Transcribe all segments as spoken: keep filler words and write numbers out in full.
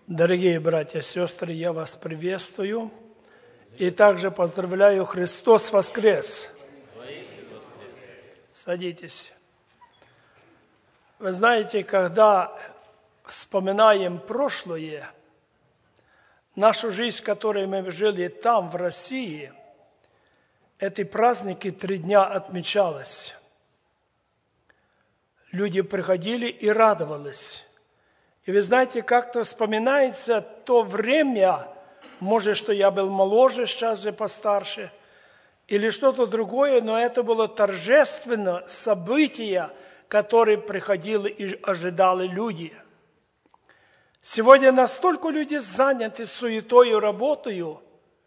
Дорогие братья и сестры, я вас приветствую и также поздравляю, Христос воскрес! Садитесь. Вы знаете, когда вспоминаем прошлое, нашу жизнь, в которой мы жили там, в России, эти праздники три дня отмечалось. Люди приходили и радовались. И вы знаете, как-то вспоминается то время, может, что я был моложе, сейчас же постарше, или что-то другое, но это было торжественно событие, которое приходило и ожидали люди. Сегодня настолько люди заняты суетою, работою,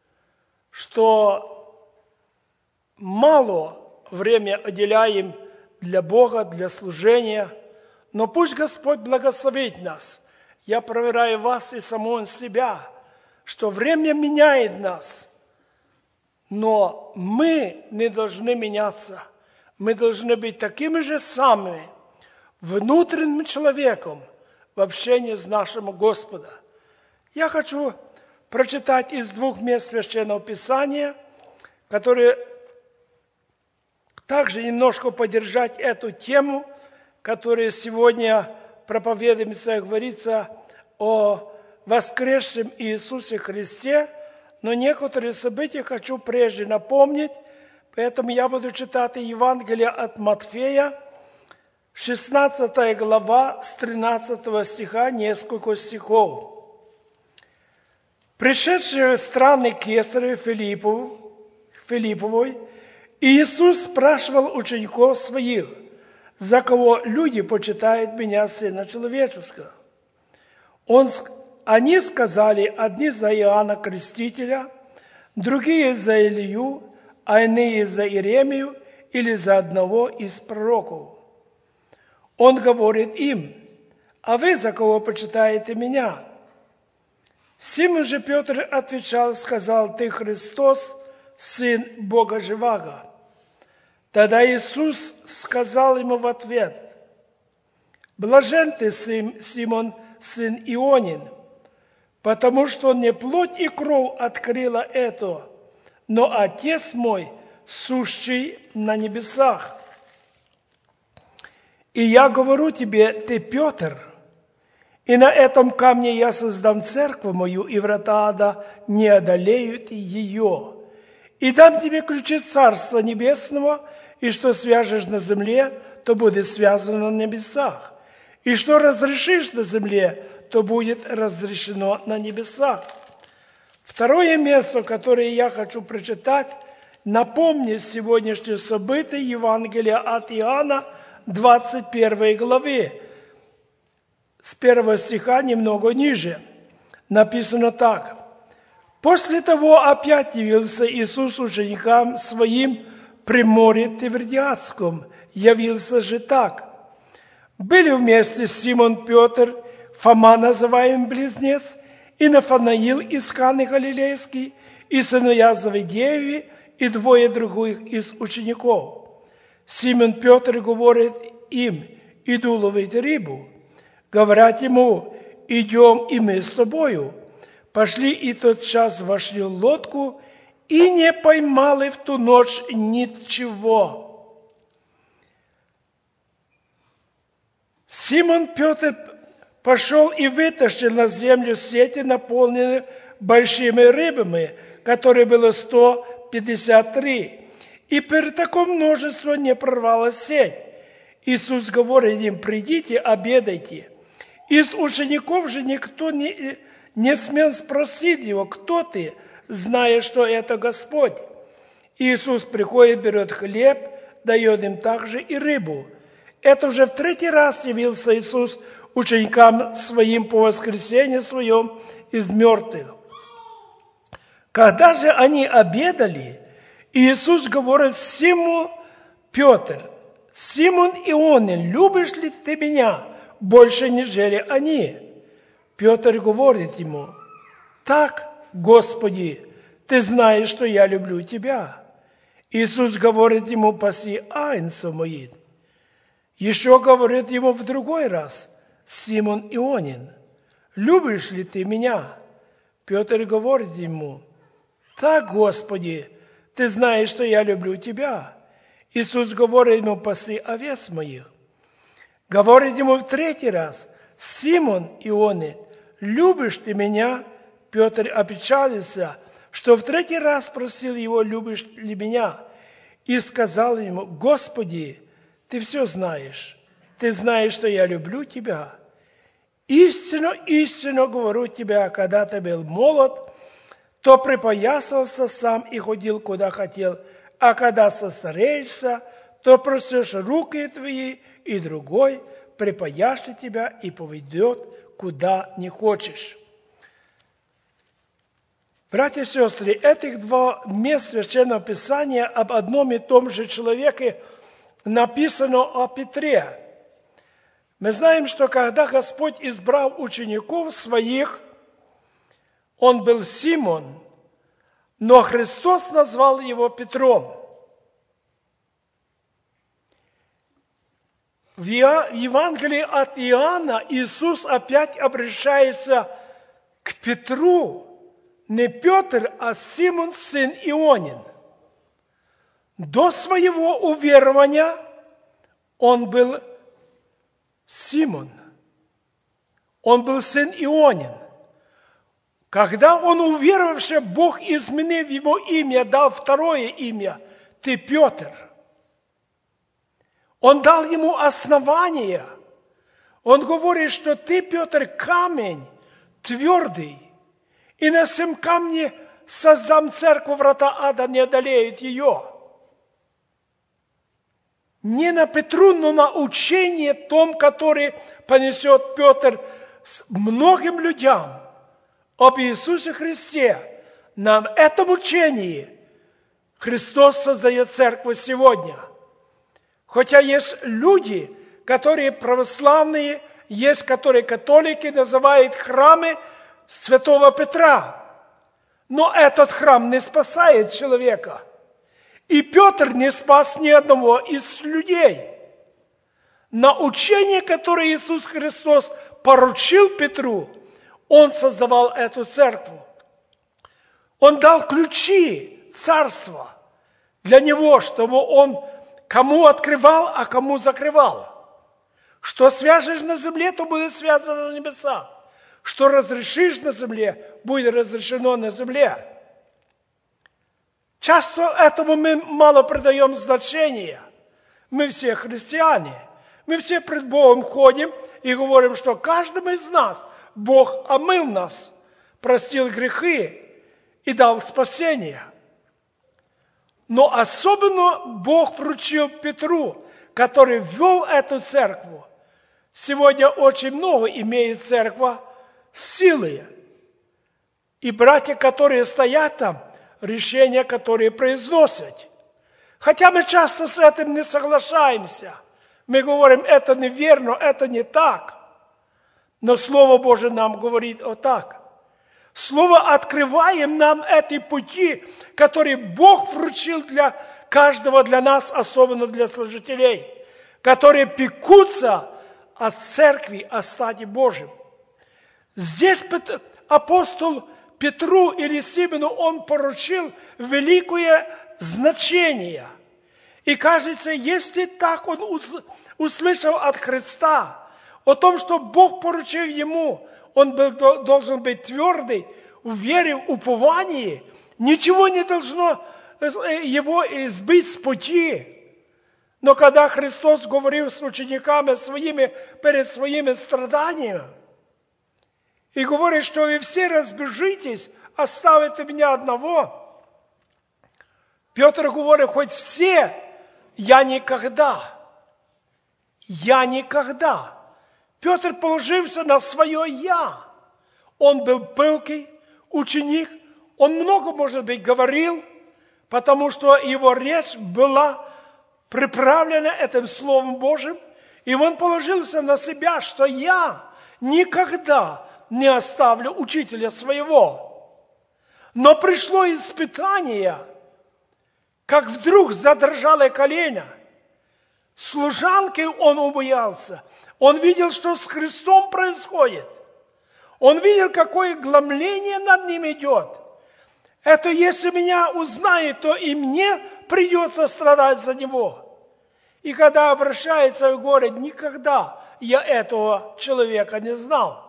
что мало времени уделяем для Бога, для служения. Но пусть Господь благословит нас. Я проверяю вас и самого себя, что время меняет нас. Но мы не должны меняться. Мы должны быть такими же самыми внутренним человеком в общении с нашим Господом. Я хочу прочитать из двух мест Священного Писания, которые также немножко поддержать эту тему, которая сегодня проповедуется, говорится о воскресшем Иисусе Христе, но некоторые события хочу прежде напомнить, поэтому я буду читать Евангелие от Матфея, шестнадцатая глава, с тринадцатого стиха, несколько стихов. «Пришедшие в страны Кесарю Филипповой, Иисус спрашивал учеников своих: за кого люди почитают меня, Сына Человеческого? Он, они сказали: одни за Иоанна Крестителя, другие за Илью, а иные за Иеремию или за одного из пророков. Он говорит им: а вы за кого почитаете меня? Симон же Петр отвечал, сказал: ты Христос, Сын Бога Живаго. Тогда Иисус сказал ему в ответ: блажен ты, Симон, сын Ионин, потому что не плоть и кровь открыла это, но Отец мой, сущий на небесах. И я говорю тебе, ты Петр, и на этом камне я создам церковь мою, и врата ада не одолеют ее. И дам тебе ключи Царства Небесного, и что свяжешь на земле, то будет связано на небесах. И что разрешишь на земле, то будет разрешено на небесах». Второе место, которое я хочу прочитать, напомнить сегодняшнее событие Евангелия от Иоанна, двадцать первой главы, с первого стиха немного ниже. Написано так: «После того опять явился Иисус ученикам своим при море Тивериадском. Явился же так. Были вместе Симон Петр, Фома, называемый Близнец, и Нафанаил из Каны Галилейский, и сыновья Завидееви, и двое других из учеников. Симон Петр говорит им: иду ловить рыбу. Говорят ему: идем и мы с тобою. Пошли и тотчас вошли в лодку, и не поймали в ту ночь ничего». Симон Петр пошел и вытащил на землю сети, наполненные большими рыбами, которые было сто пятьдесят три. И при таком множестве не прорвалась сеть. Иисус говорит им: придите, обедайте. Из учеников же никто не, не смел спросить его: кто ты, зная, что это Господь. Иисус приходит, берет хлеб, дает им также и рыбу. Это уже в третий раз явился Иисус ученикам своим по воскресенье своем из мертвых. Когда же они обедали, Иисус говорит Симону: Петр, Симон Ионин, любишь ли ты меня больше, нежели они? Петр говорит ему: так, Господи, ты знаешь, что я люблю тебя. Иисус говорит ему: паси агнцев моих. Еще говорит ему в другой раз: Симон Ионин, любишь ли ты меня? Петр говорит ему: так, Господи, ты знаешь, что я люблю тебя. Иисус говорит ему: паси овец моих. Говорит ему в третий раз: Симон Ионин, любишь ты меня? Петр опечалился, что в третий раз спросил его: любишь ли меня? И сказал ему: Господи, ты все знаешь. Ты знаешь, что я люблю тебя. Истинно, истинно говорю тебе, когда ты был молод, то припоясался сам и ходил, куда хотел, а когда состареешься, то просишь руки твои, и другой припояшет тебя и поведет, куда не хочешь. Братья и сестры, этих два мест Священного Писания об одном и том же человеке написано о Петре. Мы знаем, что когда Господь избрал учеников своих, он был Симон, но Христос назвал его Петром. В Евангелии от Иоанна Иисус опять обращается к Петру, не Петр, а Симон, сын Ионин. До своего уверования он был Симон, он был сын Ионин. Когда он, уверовавший, Бог, изменив его имя, дал второе имя, ты Петр. Он дал ему основание. Он говорит, что ты, Петр, камень твердый, и на сем камне создам церковь, врата ада не одолеют ее. Не на Петру, но на учение том, которое понесет Петр с многим людям об Иисусе Христе. На этом учении Христос создает церковь сегодня. Хотя есть люди, которые православные, есть, которые католики, называют храмы святого Петра. Но этот храм не спасает человека. И Петр не спас ни одного из людей. На учение, которое Иисус Христос поручил Петру, он создавал эту церковь. Он дал ключи царства для него, чтобы он кому открывал, а кому закрывал. Что свяжешь на земле, то будет связано на небесах. Что разрешишь на земле, будет разрешено на земле. Часто этому мы мало придаем значения. Мы все христиане. Мы все пред Богом ходим и говорим, что каждому из нас Бог омыл нас, простил грехи и дал спасение. Но особенно Бог вручил Петру, который ввел эту церковь. Сегодня очень много имеет церковь силы. И братья, которые стоят там, решения, которые произносят. Хотя мы часто с этим не соглашаемся. Мы говорим, это неверно, это не так. Но Слово Божие нам говорит вот так. Слово открываем нам эти пути, которые Бог вручил для каждого, для нас, особенно для служителей, которые пекутся о церкви, о стаде Божьем. Здесь апостол Петру или Симону он поручил великое значение. И кажется, если так он услышал от Христа о том, что Бог поручил ему, он был, должен быть твердый, в вере, в уповании, ничего не должно его сбить с пути. Но когда Христос говорил с учениками своими перед своими страданиями, и говорит, что вы все разбежитесь, оставите меня одного. Петр говорит, хоть все, я никогда. Я никогда. Петр положился на свое «я». Он был пылкий ученик, он много, может быть, говорил, потому что его речь была приправлена этим Словом Божьим, и он положился на себя, что я никогда не оставлю учителя своего. Но пришло испытание, как вдруг задрожало колено. Служанки он убоялся. Он видел, что с Христом происходит. Он видел, какое глумление над ним идет. Это если меня узнает, то и мне придется страдать за него. И когда обращается и говорит, никогда я этого человека не знал.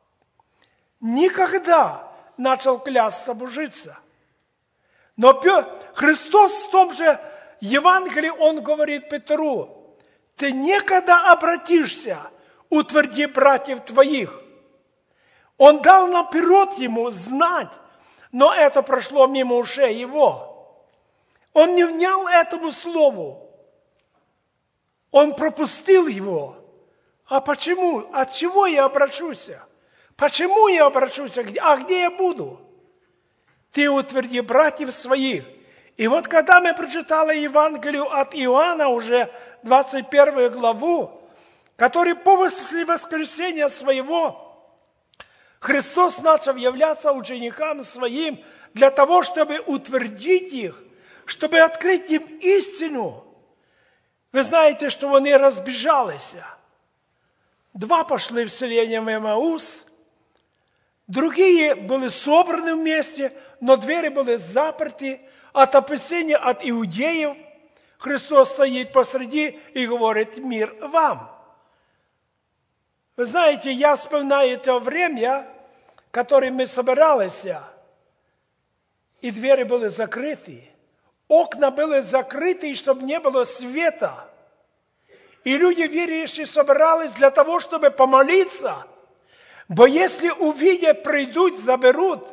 Никогда начал клясться, божиться. Но Христос в том же Евангелии, Он говорит Петру, ты никогда обратишься, утверди братьев твоих. Он дал наперед ему знать, но это прошло мимо ушей его. Он не внял этому слову. Он пропустил его. А почему? От чего я обращусь? Почему я обращусь? А где я буду? Ты утверди братьев своих. И вот когда мы прочитали Евангелие от Иоанна, уже двадцать первую главу, который после воскресения своего Христос начал являться ученикам своим для того, чтобы утвердить их, чтобы открыть им истину. Вы знаете, что они разбежались. Два пошли в селение в Эмаус, другие были собраны вместе, но двери были заперты от опасения от иудеев. Христос стоит посреди и говорит: мир вам. Вы знаете, я вспоминаю то время, в котором мы собирались, и двери были закрыты, окна были закрыты, чтобы не было света. И люди верующие собирались для того, чтобы помолиться. Бо если увидят, придут, заберут.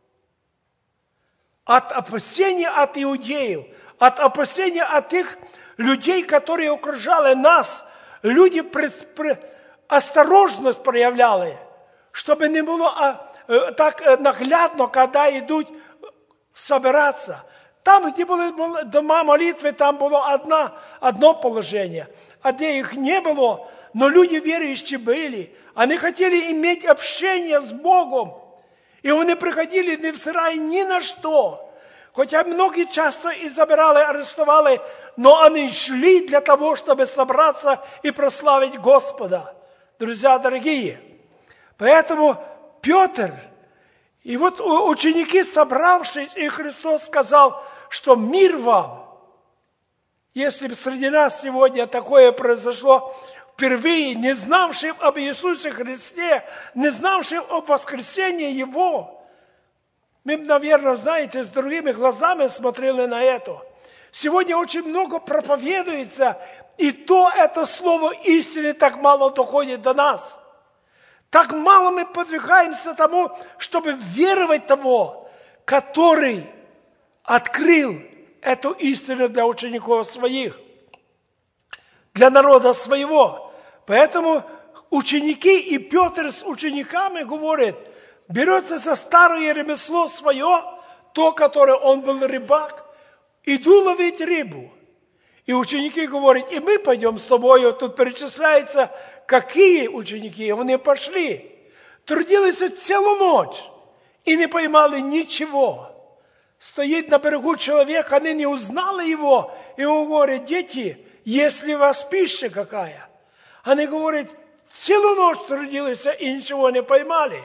От опасения от иудеев, от опасения от тех людей, которые окружали нас, люди при, при, осторожность проявляли, чтобы не было а, а, так наглядно, когда идут собираться. Там, где были дома молитвы, там было одно, одно положение. А где их не было, но люди верующие были. Они хотели иметь общение с Богом. И они приходили, невзирая ни на что. Хотя многие часто и забирали, арестовали, но они шли для того, чтобы собраться и прославить Господа. Друзья дорогие, поэтому Петр, и вот ученики, собравшись, и Христос сказал, что мир вам. Если бы среди нас сегодня такое произошло, впервые, не знавшим об Иисусе Христе, не знавшим об воскресении Его, мы, наверное, знаете, с другими глазами смотрели на это. Сегодня очень много проповедуется, и то это слово истины так мало доходит до нас. Так мало мы подвигаемся тому, чтобы веровать того, который открыл эту истину для учеников своих, для народа своего. Поэтому ученики и Петр с учениками говорят, берется за старое ремесло свое, то, которое он был рыбак, иду ловить рыбу. И ученики говорят, и мы пойдем с тобою. Тут перечисляется, какие ученики. Они пошли, трудились целую ночь и не поймали ничего. Стоит на берегу человек, они не узнали его, и он говорит, дети, если у вас пища какая? Они говорят, целую ночь трудились и ничего не поймали.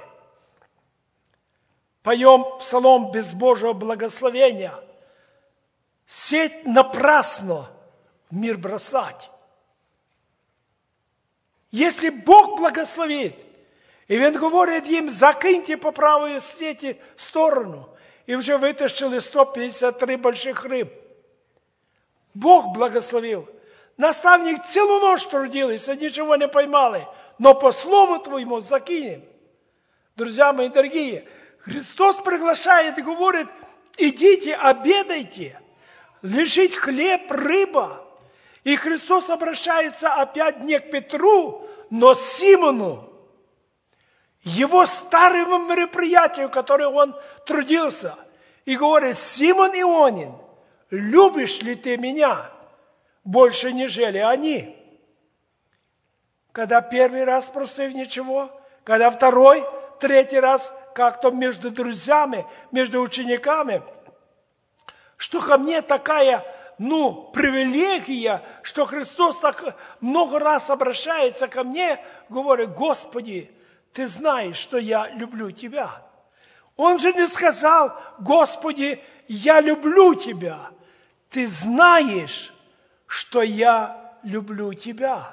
Поем псалом без Божьего благословения. Сеть напрасно в мир бросать. Если Бог благословит, и Он говорит им, закиньте по правую сети сторону, и уже вытащили сто пятьдесят три больших рыб. Бог благословил. Наставник целую ночь трудился, ничего не поймали, но по слову Твоему закинем. Друзья мои дорогие, Христос приглашает и говорит, идите, обедайте, лежит хлеб, рыба. И Христос обращается опять не к Петру, но к Симону, его старому мероприятию, которое он трудился. И говорит, Симон Ионин, любишь ли ты меня больше, нежели они? Когда первый раз просив ничего, когда второй, третий раз как-то между друзьями, между учениками, что ко мне такая, ну, привилегия, что Христос так много раз обращается ко мне, говорит, Господи, ты знаешь, что я люблю тебя. Он же не сказал: Господи, я люблю тебя. Ты знаешь, что я люблю тебя.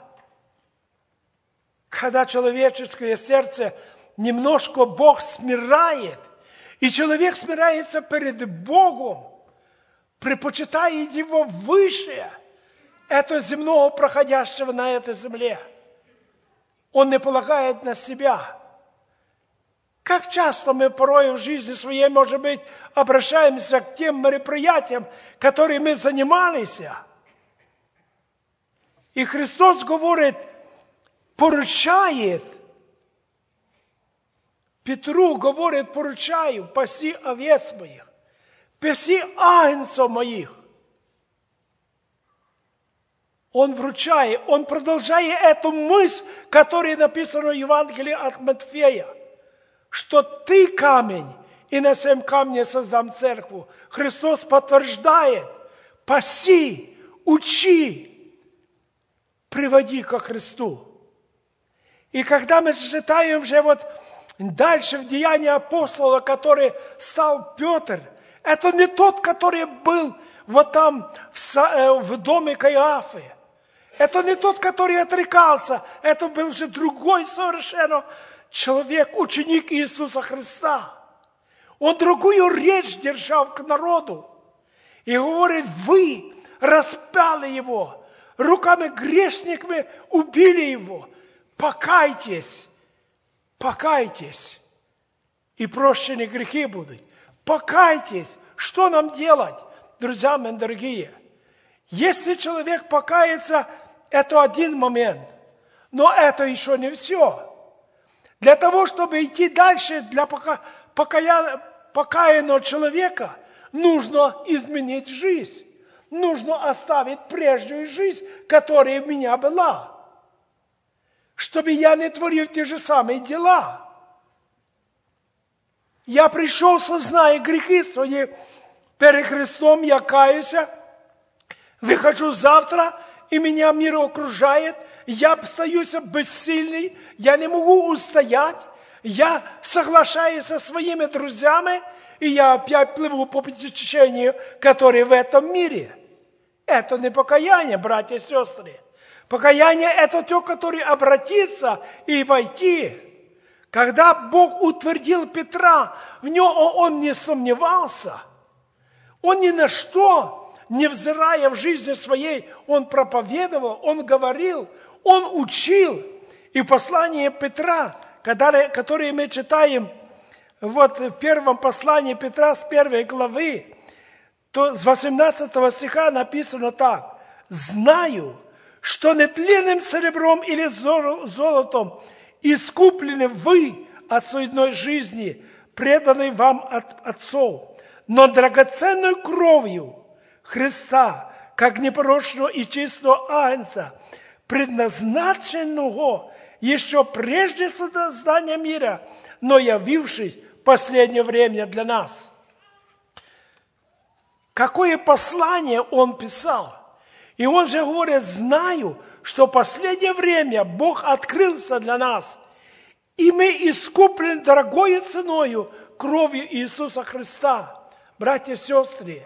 Когда человеческое сердце немножко Бог смиряет, и человек смиряется перед Богом, предпочитает Его выше этого земного, проходящего на этой земле. Он не полагает на себя. Как часто мы порой в жизни своей, может быть, обращаемся к тем мероприятиям, которые мы занимались. И Христос говорит, поручает, Петру говорит, поручаю, паси овец моих, паси агнцев моих. Он вручает, он продолжает эту мысль, которая написана в Евангелии от Матфея, что ты камень, и на всем камне создам церковь. Христос подтверждает, паси, учи, приводи ко Христу. И когда мы читаем уже вот дальше в Деянии апостола, который стал Петр, это не тот, который был вот там в, в доме Каиафы. Это не тот, который отрекался. Это был же другой совершенно человек, ученик Иисуса Христа. Он другую речь держал к народу. И говорит, вы распяли его, руками грешниками убили его. Покайтесь, покайтесь, и прощены грехи будут. Покайтесь. Что нам делать, друзья мои дорогие? Если человек покается, это один момент, но это еще не все. Для того, чтобы идти дальше, для пока, покая, покаянного человека, нужно изменить жизнь. Нужно оставить прежнюю жизнь, которая у меня была. Чтобы я не творил те же самые дела. Я пришел, созная грехи свои перед Христом, я каюсь, выхожу завтра, и меня мир окружает, я остаюсь бессильный, я не могу устоять, я соглашаюсь со своими друзьями, и я опять плыву по течению, которое в этом мире. Это не покаяние, братья и сестры. Покаяние – это то, которое обратиться и войти. Когда Бог утвердил Петра, в нем он не сомневался. Он ни на что, невзирая в жизни своей, он проповедовал, он говорил, он учил. И в послании Петра, которое мы читаем вот в первом послании Петра с первой главы, то с восемнадцатого стиха написано так. «Знаю, что нетленным серебром или золотом искуплены вы от суетной жизни, преданной вам от отцов, но драгоценной кровью Христа, как непорочного и чистого агнца, предназначенного еще прежде создания мира, но явившись в последнее время для нас». Какое послание он писал? И он же говорит, знаю, что в последнее время Бог открылся для нас, и мы искуплены дорогою ценою кровью Иисуса Христа. Братья и сестры,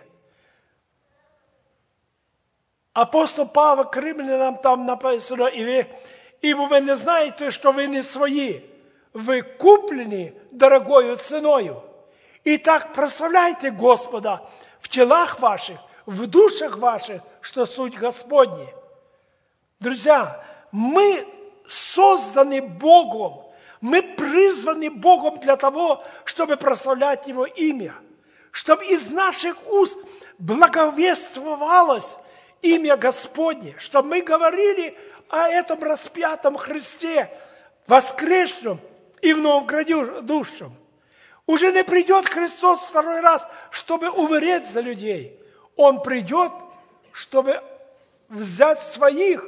апостол Павел к римлянам там написано, и вы, ибо вы не знаете, что вы не свои, вы куплены дорогою ценою. Итак, прославляйте Господа в телах ваших, в душах ваших, что суть Господни. Друзья, мы созданы Богом, мы призваны Богом для того, чтобы прославлять Его имя, чтобы из наших уст благовествовалось имя Господне, чтобы мы говорили о этом распятом Христе, воскресшем и вновь грядущем. Уже не придет Христос второй раз, чтобы умереть за людей. Он придет, чтобы взять своих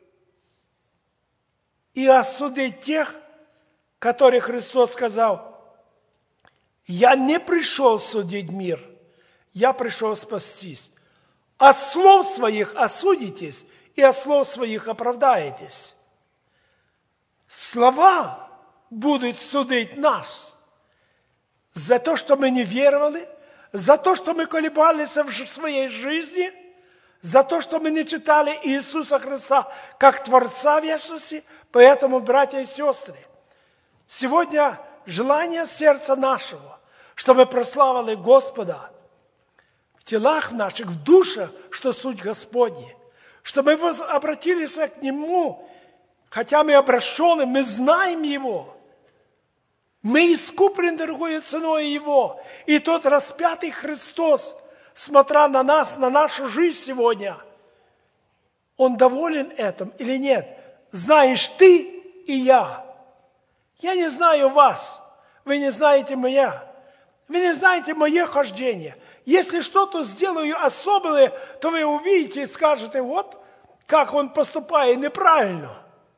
и осудить тех, которых Христос сказал, «Я не пришел судить мир, я пришел спастись. От слов своих осудитесь, и от слов своих оправдаетесь». Слова будут судить нас за то, что мы не веровали, за то, что мы колебались в своей жизни, за то, что мы не читали Иисуса Христа как Творца вечности. Поэтому, братья и сестры, сегодня желание сердца нашего, чтобы мы прославили Господа в телах наших, в душах, что суть Господня, чтобы мы обратились к Нему, хотя мы обращены, мы знаем Его, мы искуплены дорогой ценой Его. И тот распятый Христос, смотря на нас, на нашу жизнь сегодня, Он доволен этим или нет? Знаешь ты и я. Я не знаю вас, вы не знаете меня, вы не знаете мое хождение. Если что-то сделаю особенное, то вы увидите и скажете, вот как он поступает неправильно.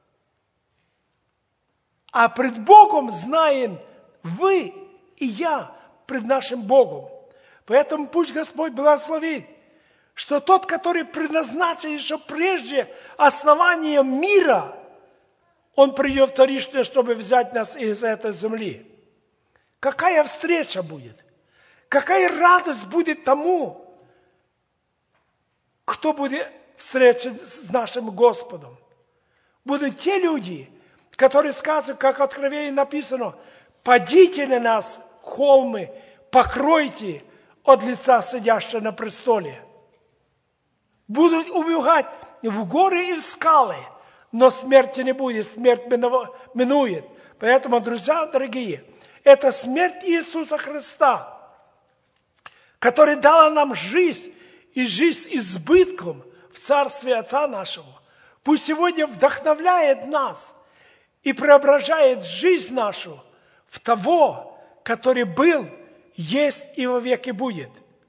А пред Богом знаем вы и я, пред нашим Богом. Поэтому пусть Господь благословит, что тот, который предназначен еще прежде основания мира, Он придет вторично, чтобы взять нас из этой земли. Какая встреча будет? Какая радость будет тому, кто будет встречен с нашим Господом? Будут те люди, которые скажут, как в Откровении написано, «Падите на нас, холмы, покройте от лица сидящего на престоле». Будут убегать в горы и в скалы, но смерти не будет, смерть минует. Поэтому, друзья дорогие, это смерть Иисуса Христа, который дала нам жизнь, и жизнь избытком в Царстве Отца нашего. Пусть сегодня вдохновляет нас и преображает жизнь нашу в того, который был, есть и вовеки будет.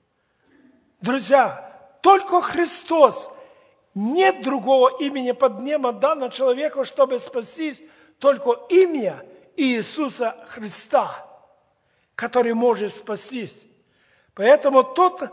Друзья, только Христос, нет другого имени под небом дано человеку, чтобы спастись, только имя Иисуса Христа, который может спастись. Поэтому тот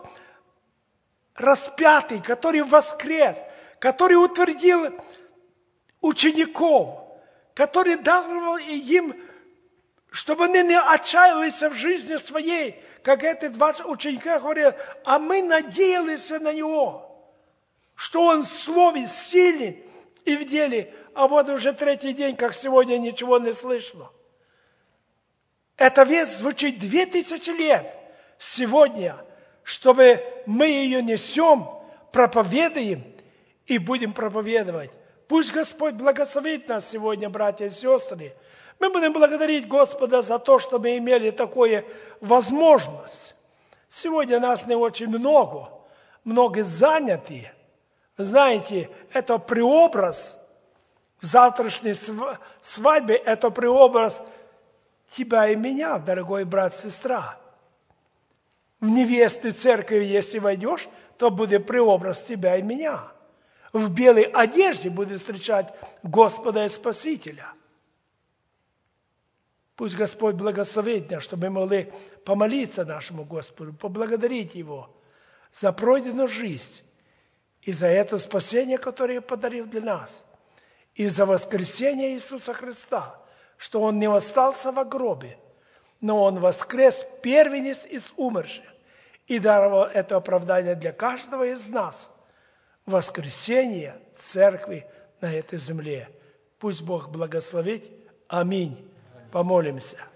распятый, который воскрес, который утвердил учеников, который дал им, чтобы они не отчаялись в жизни своей, как эти два ученика говорят, а мы надеялись на Него, что Он в слове силен и в деле, а вот уже третий день, как сегодня, ничего не слышно. Эта весть звучит две тысячи лет сегодня, чтобы мы ее несем, проповедуем и будем проповедовать. Пусть Господь благословит нас сегодня, братья и сестры. Мы будем благодарить Господа за то, что мы имели такую возможность. Сегодня нас не очень много, много заняты. Вы знаете, это преобраз в завтрашней свадьбе, это преобраз тебя и меня, дорогой брат, сестра. В невесты церкви, если войдешь, то будет преобраз тебя и меня. В белой одежде будет встречать Господа и Спасителя. Пусть Господь благословит нас, чтобы мы могли помолиться нашему Господу, поблагодарить Его за пройденную жизнь и за это спасение, которое подарил для нас, и за воскресение Иисуса Христа, что Он не остался в гробе, но Он воскрес, первенец из умерших, и даровал это оправдание для каждого из нас. Воскресение церкви на этой земле. Пусть Бог благословит. Аминь. Помолимся.